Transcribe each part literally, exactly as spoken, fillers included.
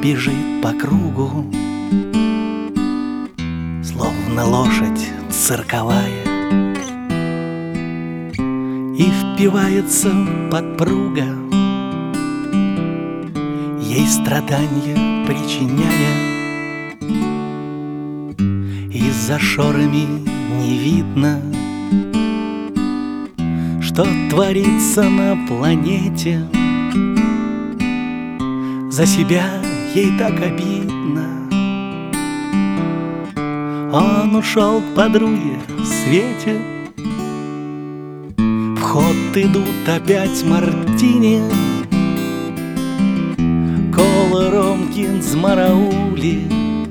бежит по кругу, словно лошадь цирковая, и впивается подпруга, ей страдания причиняя. И за шорами не видно, что творится на планете. За себя ей так обидно. Он ушел к подруге Свете. В ход идут опять мартини, кола, ромкин, змараули,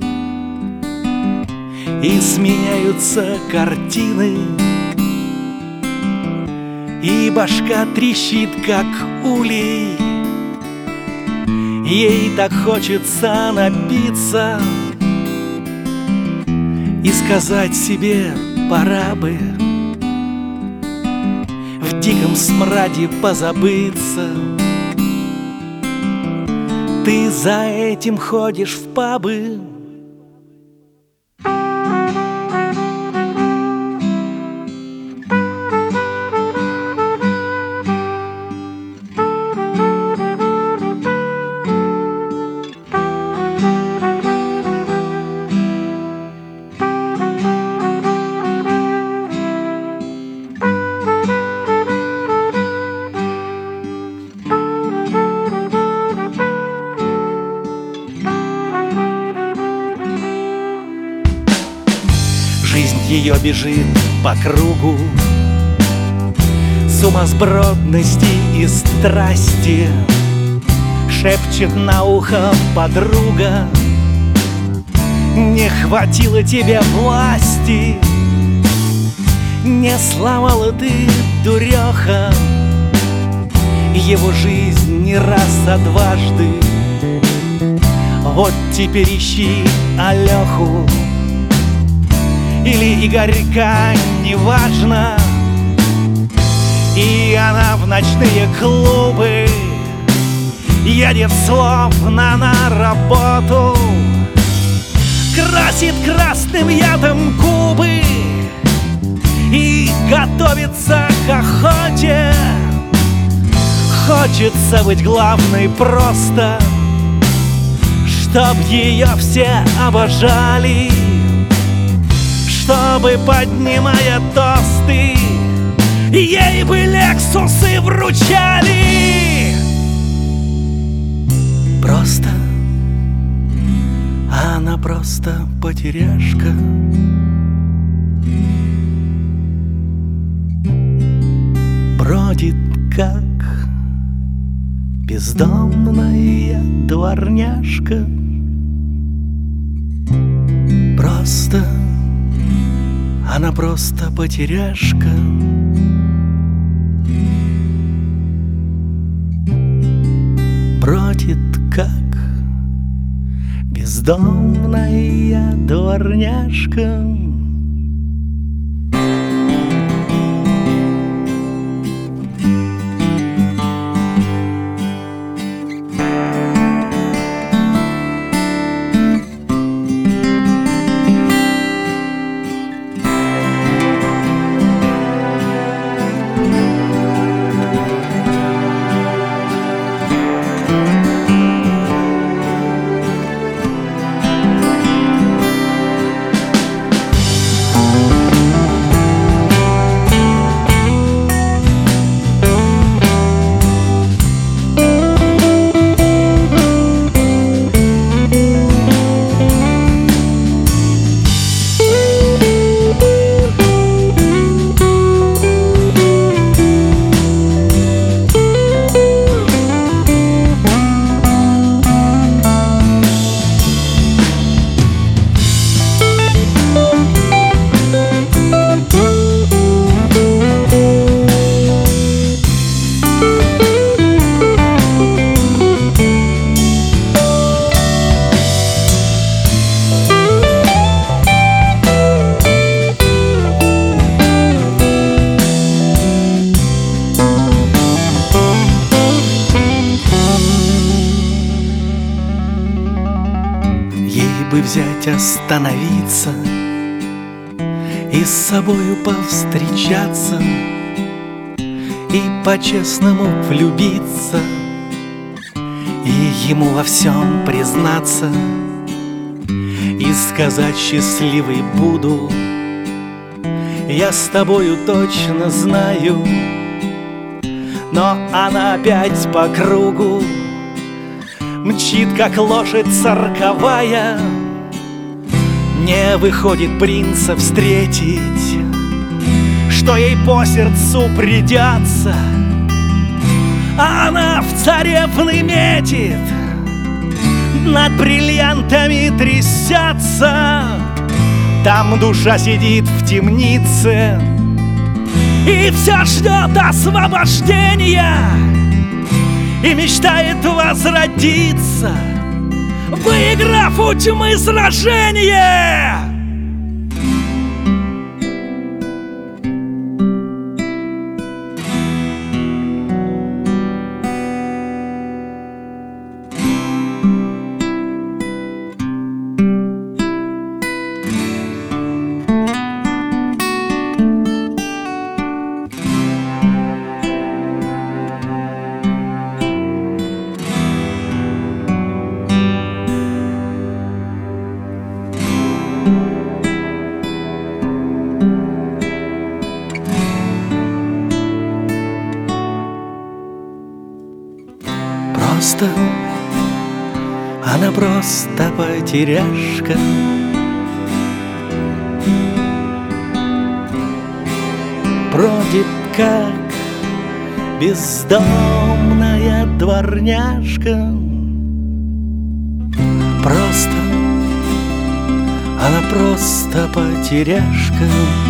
и сменяются картины, и башка трещит, как улей. Ей так хочется напиться и сказать себе: пора бы в диком смраде позабыться. Ты за этим ходишь в пабы. Жизнь ее бежит по кругу сумасбродности и страсти. Шепчет на ухо подруга: не хватило тебе власти, не сломала ты, дуреха, его жизнь не раз, а дважды. Вот теперь ищи Алеху или Игорька, неважно. И она в ночные клубы едет словно на работу, красит красным ядом губы и готовится к охоте. Хочется быть главной просто, чтоб ее все обожали, чтобы, поднимая тосты, ей бы лексусы вручали. Просто она просто потеряшка, бродит как бездомная дворняжка. Просто она просто потеряшка, бродит как бездомная дворняжка. бы взять, остановиться и с собою повстречаться, и по-честному влюбиться, и ему во всем признаться, и сказать: счастливый буду, я с тобою точно знаю. Но она опять по кругу мчит, как лошадь цирковая, не выходит принца встретить, что ей по сердцу придется. А она в царевны метит, над бриллиантами трясется. Там душа сидит в темнице и все ждет освобождения, и мечтает возродиться, выиграв у тьмы сражение. Просто она просто потеряшка, бродит как бездомная дворняжка. Просто она просто потеряшка,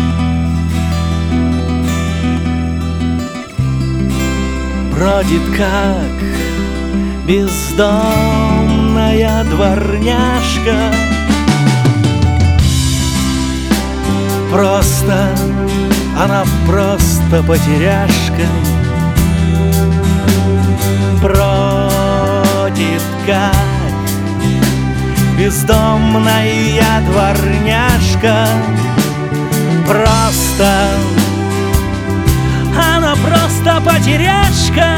бродит как бездомная дворняжка. Просто она просто потеряшка, бродит как бездомная дворняжка. Просто она просто потеряшка,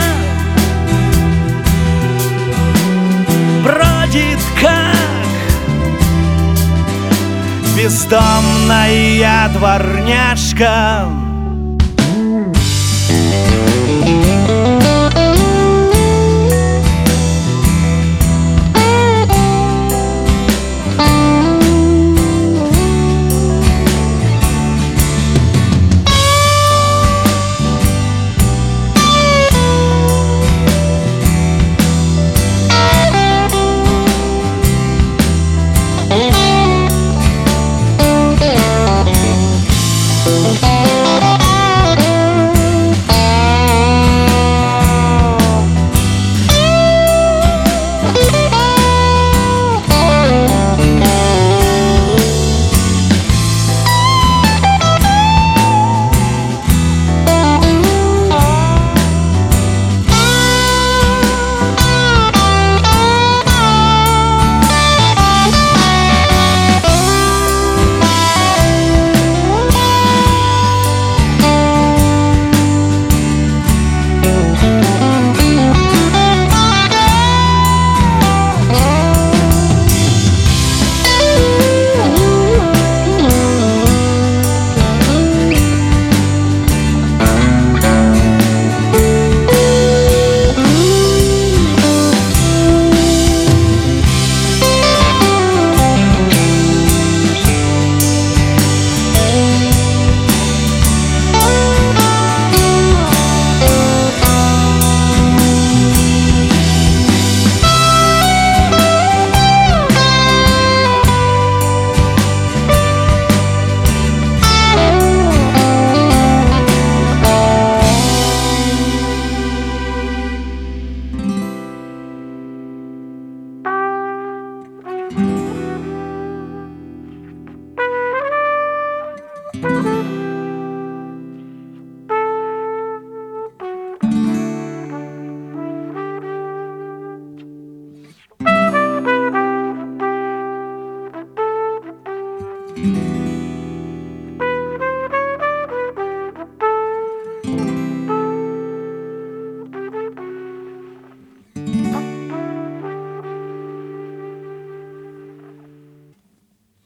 бродит как бездомная дворняжка.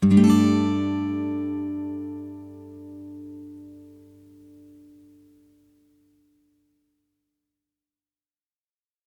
свет.